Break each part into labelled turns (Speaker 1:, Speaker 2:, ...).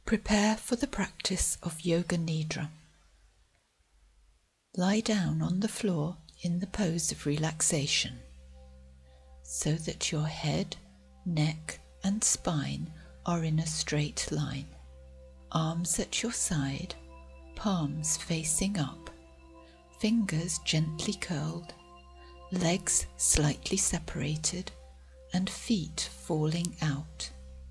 Speaker 1: Prepare for the practice of Yoga Nidra. Lie down on the floor in the pose of relaxation, so that your head, neck and spine are in a straight line. Arms at your side, palms facing up, fingers gently curled, legs slightly separated, and feet falling out.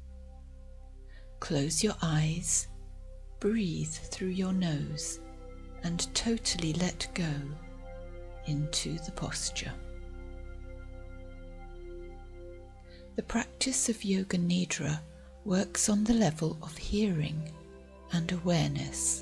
Speaker 1: Close your eyes, breathe through your nose, and totally let go into the posture. The practice of Yoga Nidra works on the level of hearing and awareness.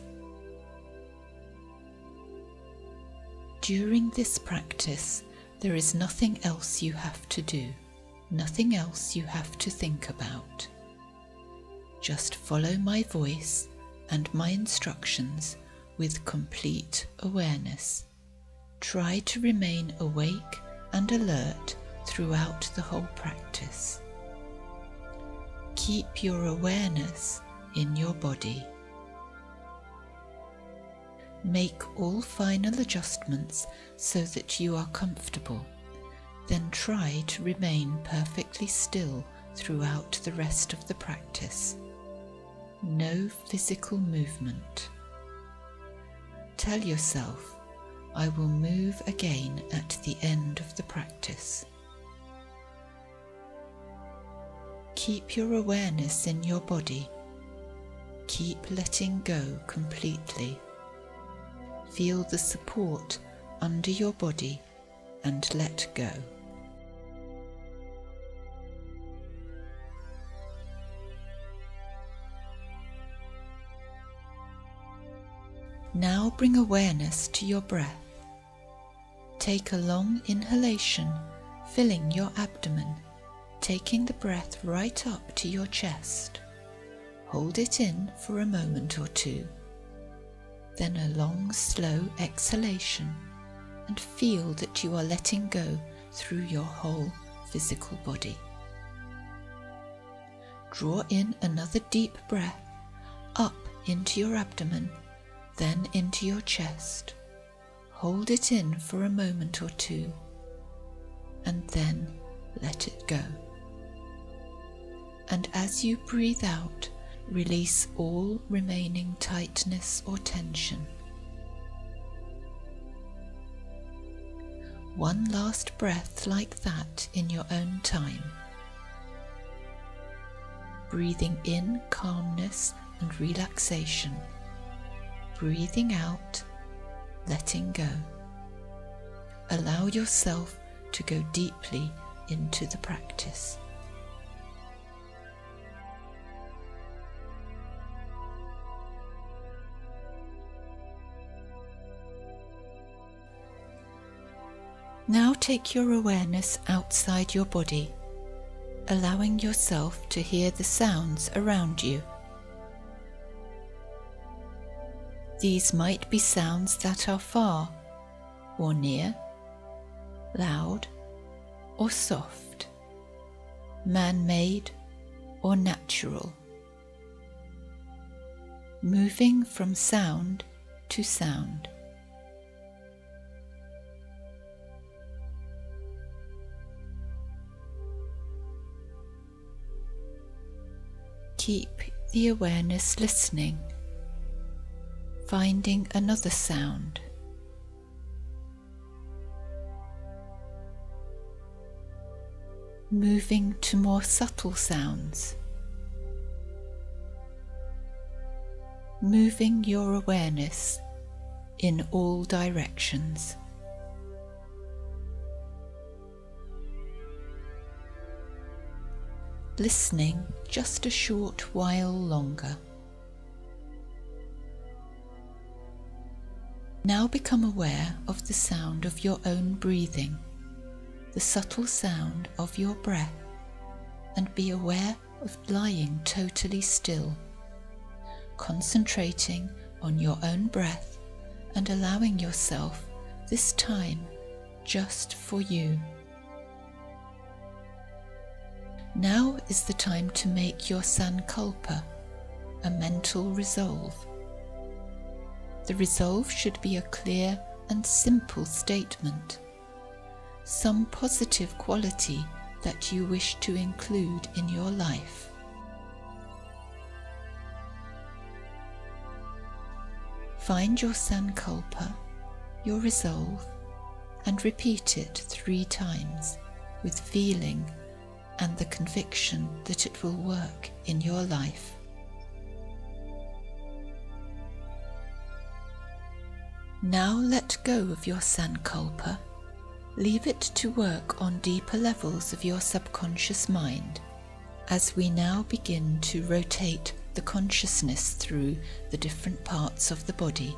Speaker 1: During this practice, there is nothing else you have to do, nothing else you have to think about. Just follow my voice and my instructions with complete awareness. Try to remain awake and alert throughout the whole practice. Keep your awareness in your body. Make all final adjustments so that you are comfortable. Then try to remain perfectly still throughout the rest of the practice. No physical movement. Tell yourself, I will move again at the end of the practice. Keep your awareness in your body. Keep letting go completely. Feel the support under your body and let go. Now bring awareness to your breath. Take a long inhalation, filling your abdomen, taking the breath right up to your chest. Hold it in for a moment or two. Then a long, slow exhalation, and feel that you are letting go through your whole physical body. Draw in another deep breath, up into your abdomen, then into your chest. Hold it in for a moment or two, and then let it go. And as you breathe out, release all remaining tightness or tension. One last breath like that in your own time. Breathing in calmness and relaxation. Breathing out, letting go. Allow yourself to go deeply into the practice. Now take your awareness outside your body, allowing yourself to hear the sounds around you. These might be sounds that are far or near, loud or soft, man-made or natural, moving from sound to sound. Keep the awareness listening, finding another sound. Moving to more subtle sounds. Moving your awareness in all directions. Listening just a short while longer. Now become aware of the sound of your own breathing, the subtle sound of your breath, and be aware of lying totally still, concentrating on your own breath and allowing yourself this time just for you. Now is the time to make your sankalpa, a mental resolve. The resolve should be a clear and simple statement, some positive quality that you wish to include in your life. Find your sankalpa, your resolve, and repeat it 3 times with feeling and the conviction that it will work in your life. Now let go of your sankalpa. Leave it to work on deeper levels of your subconscious mind as we now begin to rotate the consciousness through the different parts of the body.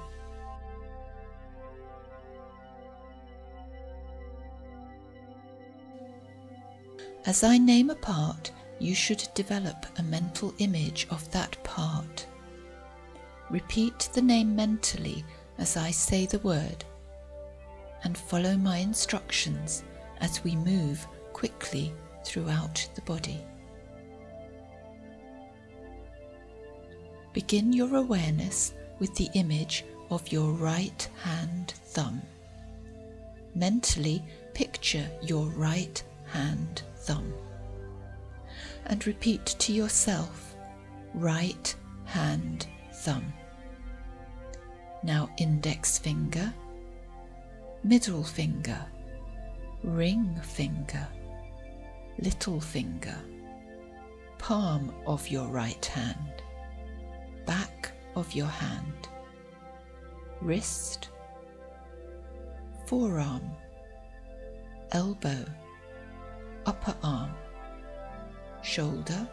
Speaker 1: As I name a part, you should develop a mental image of that part. Repeat the name mentally as I say the word, and follow my instructions as we move quickly throughout the body. Begin your awareness with the image of your right hand thumb. Mentally picture your right hand thumb and repeat to yourself, right hand thumb. Now index finger, middle finger, ring finger, little finger, palm of your right hand, back of your hand, wrist, forearm, elbow, upper arm, shoulder,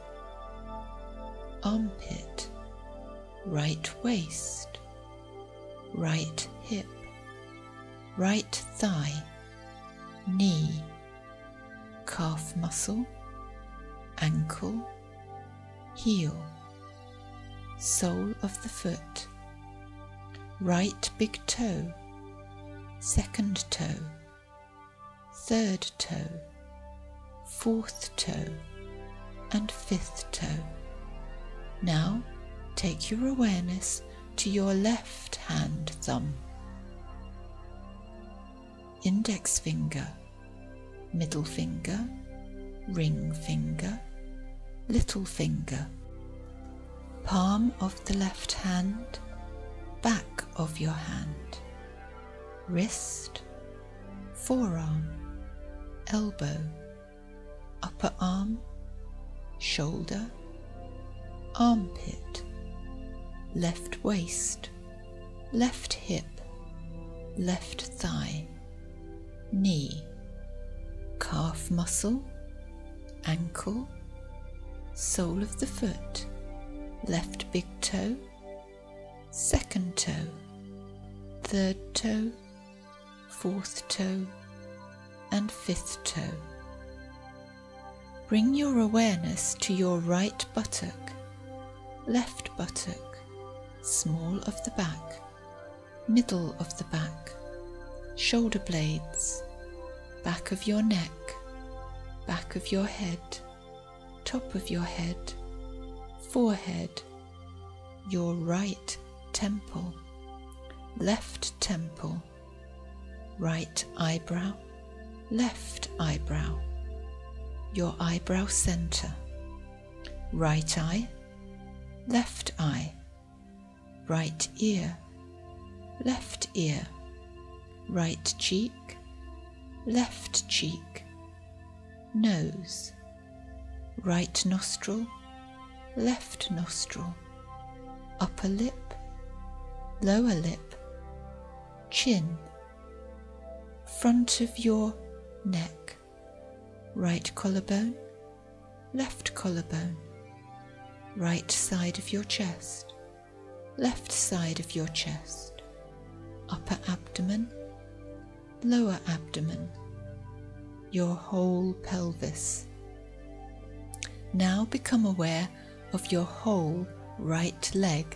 Speaker 1: armpit, right waist, right hip, right thigh, knee, calf muscle, ankle, heel, sole of the foot, right big toe, second toe, third toe, fourth toe, and fifth toe. Now take your awareness to your left hand thumb. Index finger, middle finger, ring finger, little finger, palm of the left hand, back of your hand, wrist, forearm, elbow, upper arm, shoulder, armpit, left waist, left hip, left thigh, knee, calf muscle, ankle, sole of the foot, left big toe, second toe, third toe, fourth toe, and fifth toe. Bring your awareness to your right buttock, left buttock, small of the back, middle of the back, shoulder blades, back of your neck, back of your head, top of your head, forehead, your right temple, left temple, right eyebrow, left eyebrow, your eyebrow center, right eye, left eye, right ear, left ear, right cheek, left cheek, nose, right nostril, left nostril, upper lip, lower lip, chin, front of your neck, right collarbone, left collarbone, right side of your chest, left side of your chest, upper abdomen, lower abdomen, your whole pelvis. Now become aware of your whole right leg,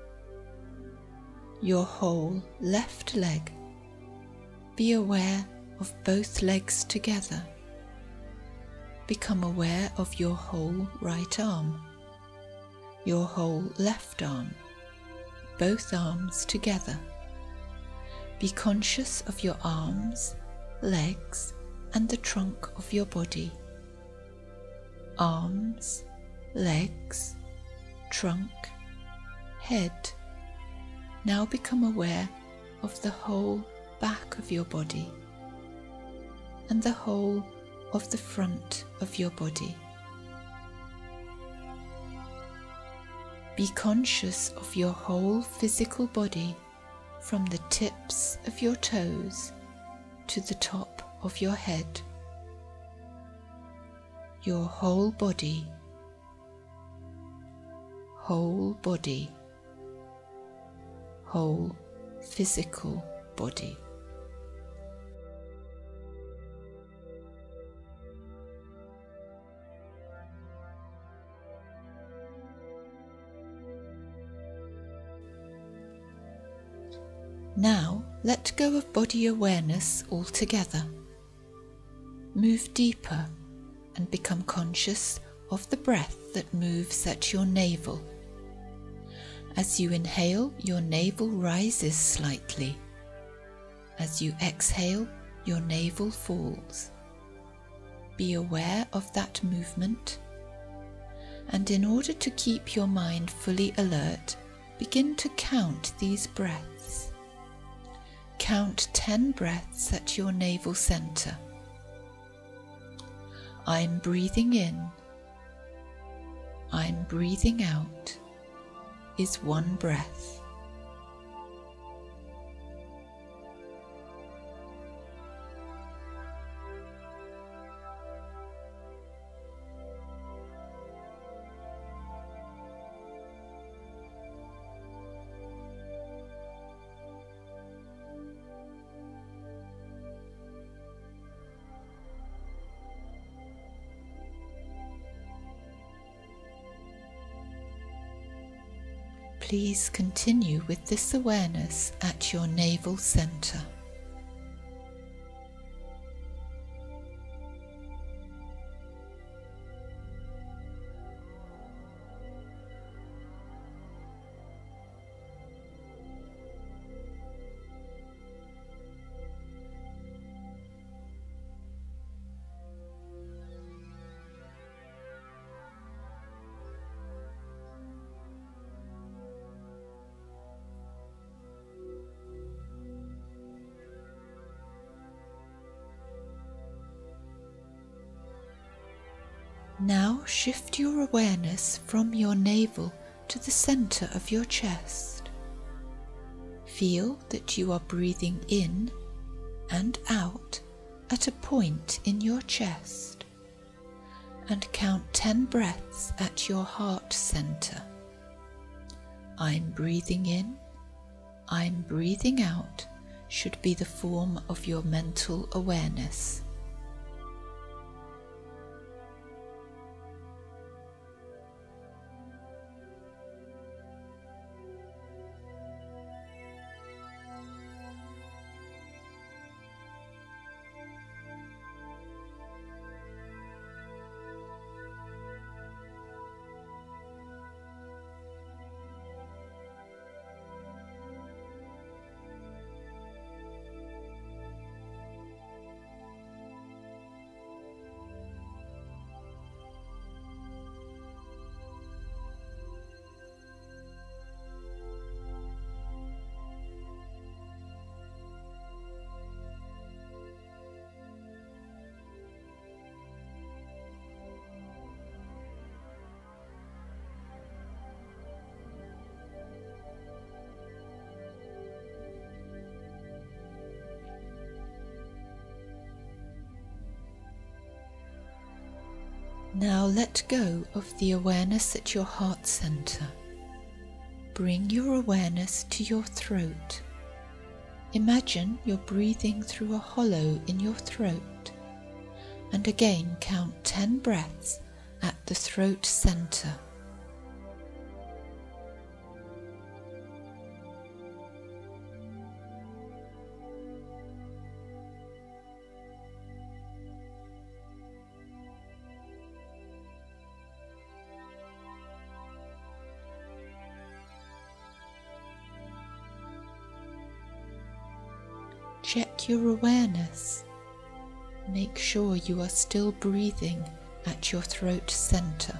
Speaker 1: your whole left leg. Be aware of both legs together. Become aware of your whole right arm, your whole left arm, both arms together. Be conscious of your arms, legs, and the trunk of your body. Arms, legs, trunk, head. Now become aware of the whole back of your body and the whole of the front of your body. Be conscious of your whole physical body from the tips of your toes to the top of your head. Your whole body, whole body, whole physical body. Now let go of body awareness altogether. Move deeper and become conscious of the breath that moves at your navel. As you inhale, your navel rises slightly. As you exhale, your navel falls. Be aware of that movement, and in order to keep your mind fully alert, begin to count these breaths. Count 10 breaths at your navel center. I'm breathing in. I'm breathing out is one breath. Please continue with this awareness at your navel center. Now shift your awareness from your navel to the center of your chest. Feel that you are breathing in and out at a point in your chest, and count 10 breaths at your heart center. I'm breathing in, I'm breathing out should be the form of your mental awareness. Now let go of the awareness at your heart center. Bring your awareness to your throat. Imagine you're breathing through a hollow in your throat, and again count 10 breaths at the throat center. Check your awareness. Make sure you are still breathing at your throat center.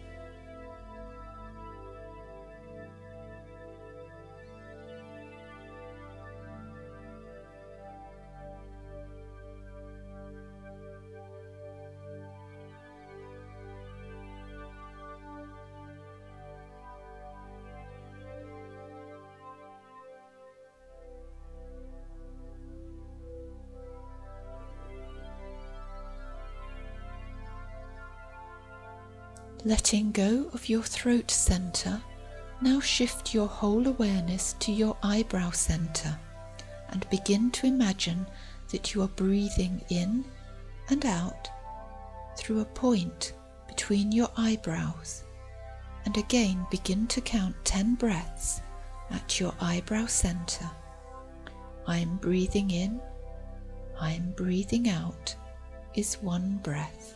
Speaker 1: Letting go of your throat center, now shift your whole awareness to your eyebrow center and begin to imagine that you are breathing in and out through a point between your eyebrows, and again begin to count 10 breaths at your eyebrow center. I am breathing in, I am breathing out is one breath.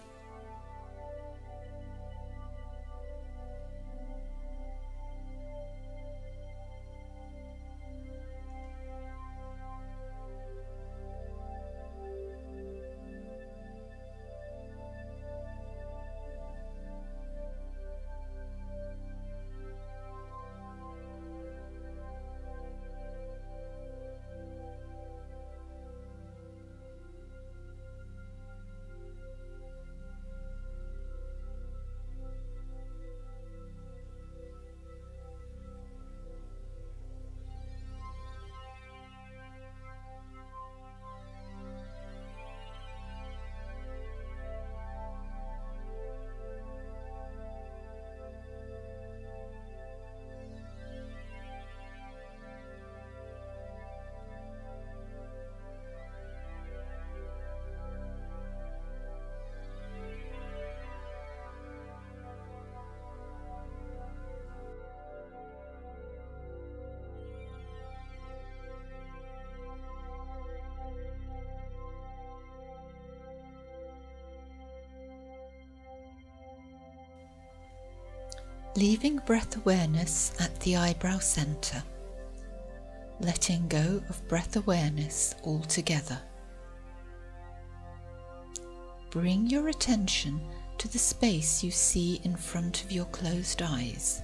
Speaker 1: Leaving breath awareness at the eyebrow center, letting go of breath awareness altogether. Bring your attention to the space you see in front of your closed eyes.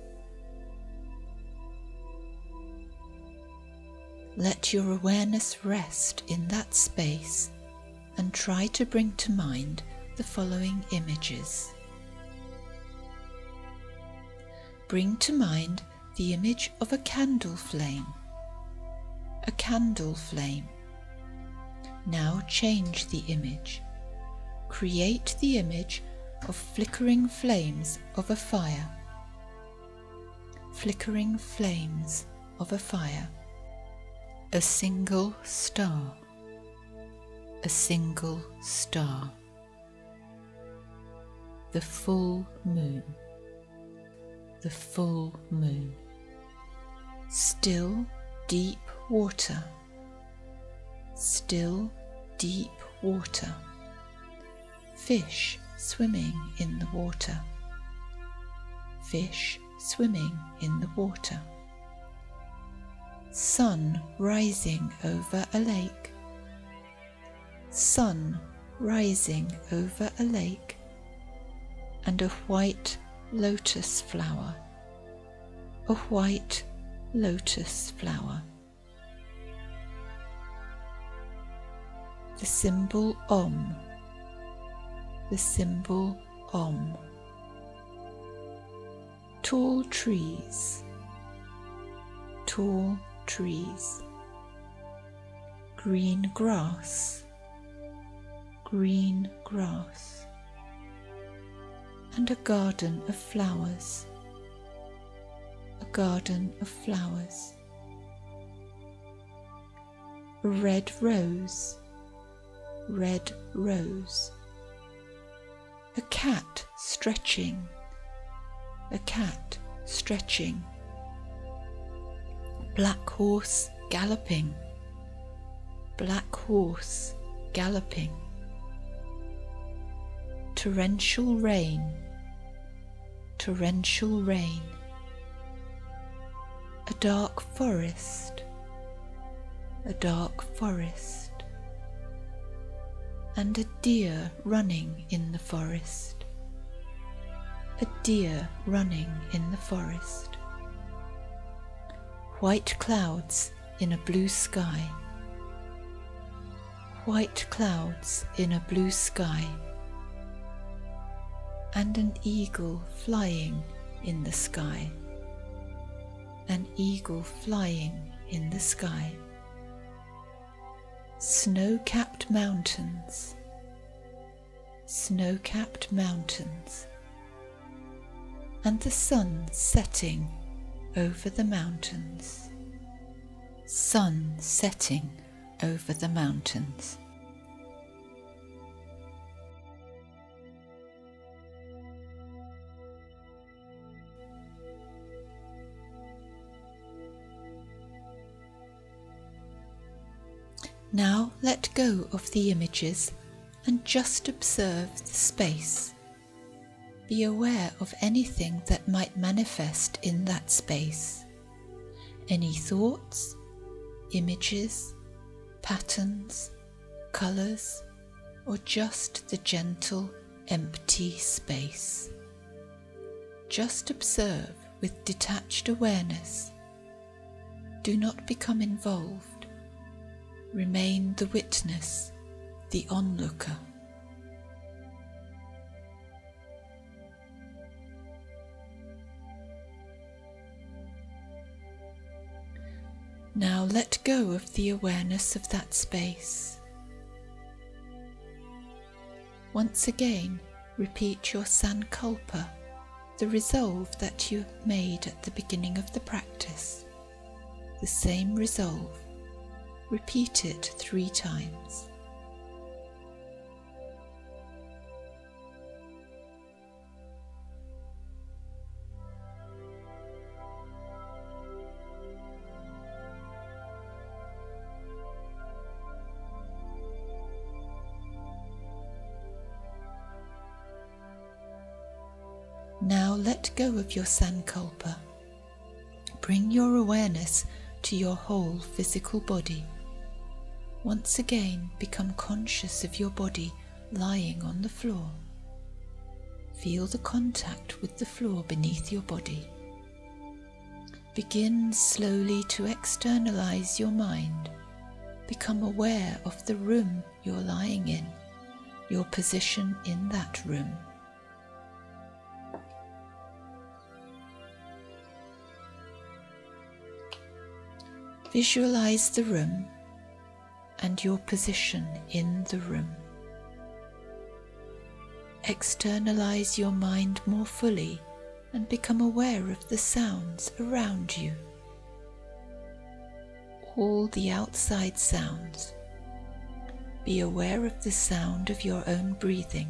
Speaker 1: Let your awareness rest in that space and try to bring to mind the following images. Bring to mind the image of a candle flame. A candle flame. Now change the image. Create the image of flickering flames of a fire. Flickering flames of a fire. A single star. A single star. The full moon. The full moon. Still deep water. Still deep water. Fish swimming in the water. Fish swimming in the water. Sun rising over a lake. Sun rising over a lake. And a white lotus flower. A white lotus flower. The symbol Om. The symbol Om. Tall trees. Tall trees. Green grass. Green grass. And a garden of flowers. A garden of flowers. A red rose. Red rose. A cat stretching. A cat stretching. Black horse galloping. Black horse galloping. Torrential rain. Torrential rain. A dark forest. a dark forest, and a deer running in the forest, a deer running in the forest. White clouds in a blue sky, white clouds in a blue sky, and an eagle flying in the sky, an eagle flying in the sky. Snow-capped mountains, snow-capped mountains, and the sun setting over the mountains, sun setting over the mountains. Now let go of the images and just observe the space. Be aware of anything that might manifest in that space. Any thoughts, images, patterns, colours, or just the gentle, empty space. Just observe with detached awareness. Do not become involved. Remain the witness, the onlooker. Now let go of the awareness of that space. Once again, repeat your sankalpa, the resolve that you made at the beginning of the practice. The same resolve. Repeat it 3 times. Now let go of your sankalpa. Bring your awareness to your whole physical body. Once again, become conscious of your body lying on the floor. Feel the contact with the floor beneath your body. Begin slowly to externalize your mind. Become aware of the room you're lying in, your position in that room. Visualize the room and your position in the room. Externalize your mind more fully and become aware of the sounds around you. All the outside sounds. Be aware of the sound of your own breathing.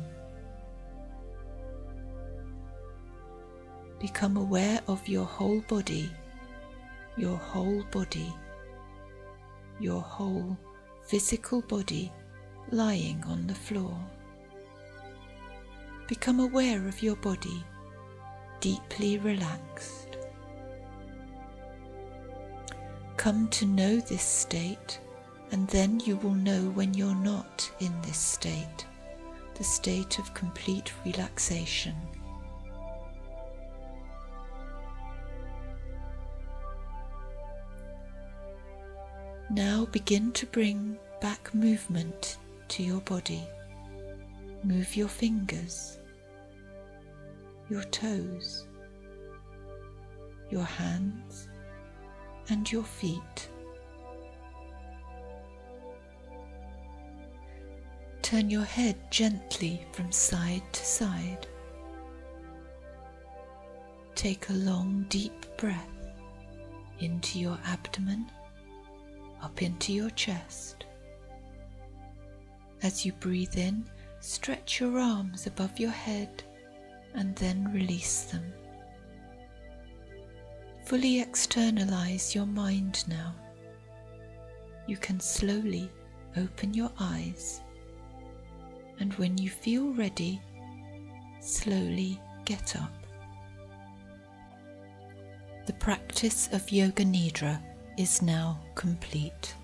Speaker 1: Become aware of your whole body, your whole body, your whole physical body lying on the floor. Become aware of your body, deeply relaxed. Come to know this state, and then you will know when you're not in this state, the state of complete relaxation. Now begin to bring back movement to your body. Move your fingers, your toes, your hands, and your feet. Turn your head gently from side to side. Take a long, deep breath into your abdomen, up into your chest. As you breathe in, stretch your arms above your head and then release them. Fully externalize your mind now. You can slowly open your eyes, and when you feel ready, slowly get up. The practice of Yoga Nidra is now complete.